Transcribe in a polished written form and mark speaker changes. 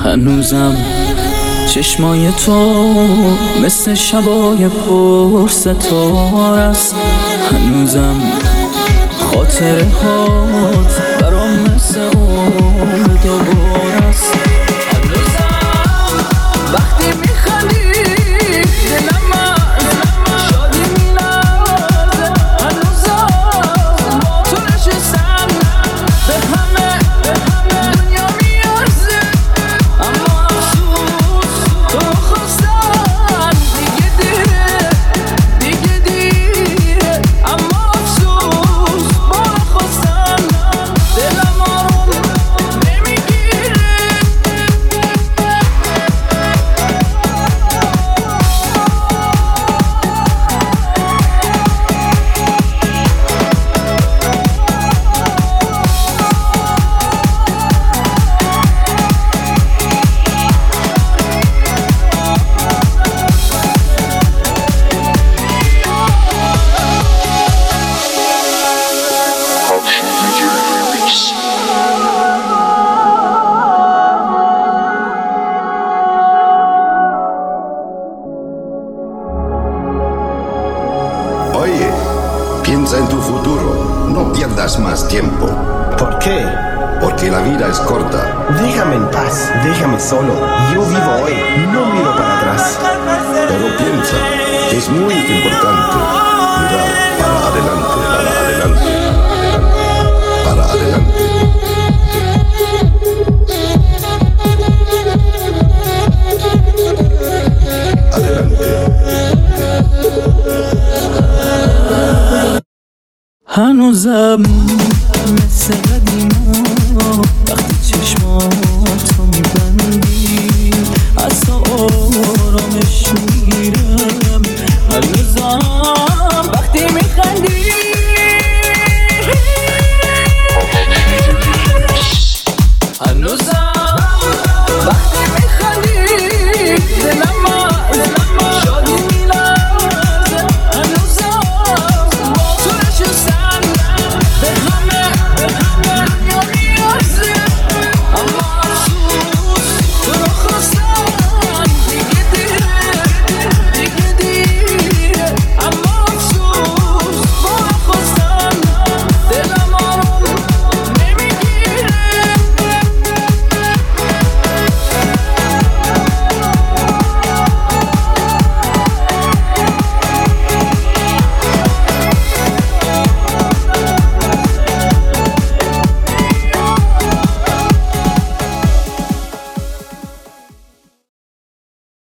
Speaker 1: هنوزم چشمای تو مثل شبای پر ستاره است. هنوزم خاطره هات برام مثل اون دوباره است. هنوزم وقتی میخندی دلم از شادی میلرزه. هنوزم با تو نشستم به همه دنیا میارزه. اما افسوس تو خواستن دیگه دیره. اما افسوس با خواستن دلم آروم نمیگیره.
Speaker 2: Oye, piensa en tu futuro, no pierdas más tiempo.
Speaker 3: ¿Por qué?
Speaker 2: Porque la vida es corta.
Speaker 3: Déjame en paz, déjame solo. Yo vivo hoy, no miro para atrás.
Speaker 2: Pero piensa que es muy importante mirar para adelante, para adelante, para adelante.
Speaker 1: هنوزم مثل قدیما وقتی چشماتو میبندی اصلا آرامش میگیرم. هنوزم وقتی میخندی هنوزم وقتی میخندی دلم